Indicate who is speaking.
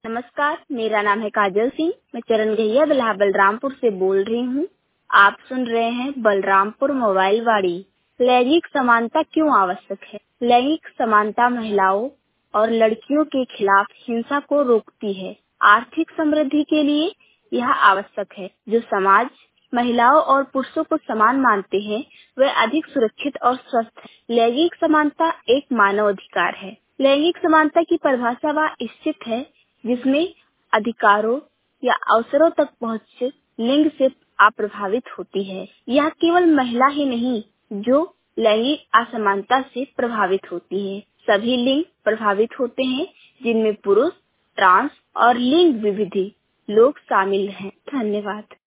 Speaker 1: नमस्कार, मेरा नाम है काजल सिंह। मैं चरण गहिया बिल्हा बलरामपुर से बोल रही हूँ। आप सुन रहे हैं बलरामपुर मोबाइल वाड़ी। लैंगिक समानता क्यों आवश्यक है? लैंगिक समानता महिलाओं और लड़कियों के खिलाफ हिंसा को रोकती है। आर्थिक समृद्धि के लिए यह आवश्यक है। जो समाज महिलाओं और पुरुषों को समान मानते हैं, वे अधिक सुरक्षित और स्वस्थ हैं। लैंगिक समानता एक मानव अधिकार है। लैंगिक समानता की परिभाषा व निश्चित है, जिसमें अधिकारों या अवसरों तक पहुँच लिंग से अप्रभावित होती है। यह केवल महिला ही नहीं जो लैंगिक असमानता से प्रभावित होती है, सभी लिंग प्रभावित होते हैं, जिनमें पुरुष, ट्रांस और लिंग विविधि लोग शामिल हैं। धन्यवाद।